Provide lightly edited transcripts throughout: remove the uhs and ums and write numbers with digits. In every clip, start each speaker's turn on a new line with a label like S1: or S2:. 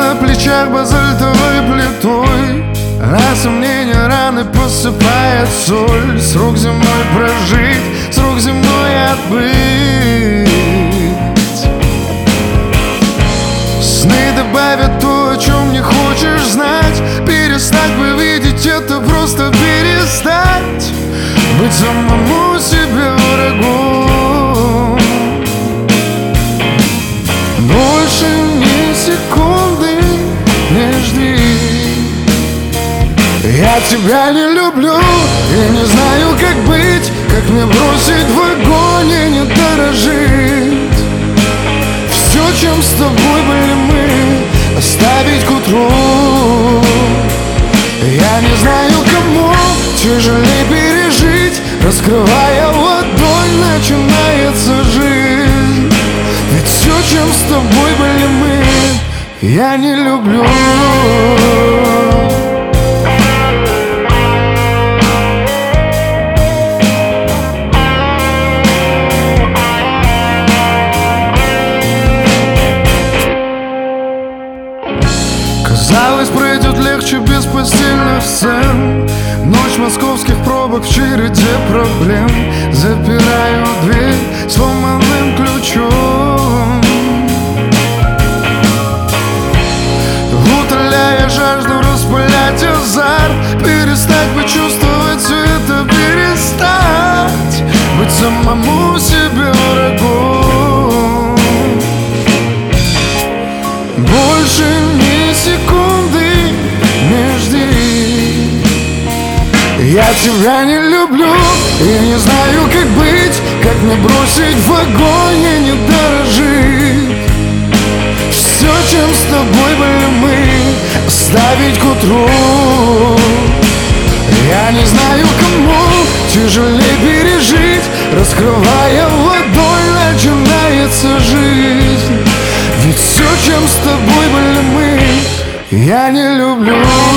S1: на плечах базальтовой плитой, а сомнения раны посыпает соль. Срок земной прожить, срок земной отбыть. Сны добавят то, о чем не хочешь знать. Перестать бы видеть это, просто перестать быть самому себе врагом. Больше ни секунды не жди. Я тебя не люблю и не знаю, как быть, как мне бросить в огонь и не дорожить. Все, чем с тобой были мы, оставить к утру. Я не знаю, кому тяжелее пережить. Раскрывая ладонь, начинается жизнь. Ведь все, чем с тобой были мы, я не люблю. Казалось, пройдет легче без постельных сцен. Ночь московских пробок в череде проблем. Запираю дверь сломанным ключом, утоляя жажду, распылять азарт. Перестать бы чувствовать все это, перестать быть самому себе врагом. Больше ни секунды не жди. Я тебя не люблю и не знаю, как быть, как мне бросить в огонь и не дорожить. Все, чем с тобой были мы, оставить к утру. Я не знаю, кому тяжелее пережить. Раскрывая ладонь, начинается жизнь. Ведь все, чем с тобой были мы, я не люблю.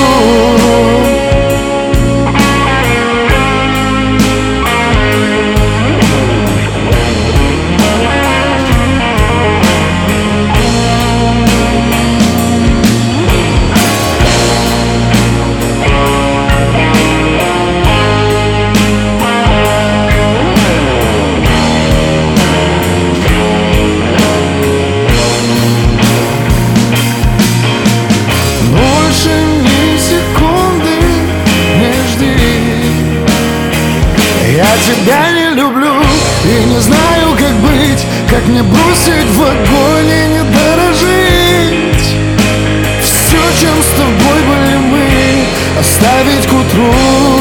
S1: Я тебя не люблю и не знаю, как быть, как мне бросить в огонь и не дорожить. Все, чем с тобой были мы, оставить к утру.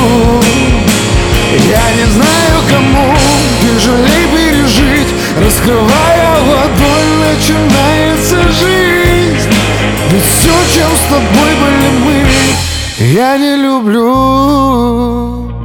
S1: Я не знаю, кому тяжелее пережить. Раскрывая ладонь, начинается жизнь. Ведь все, чем с тобой были мы, я не люблю.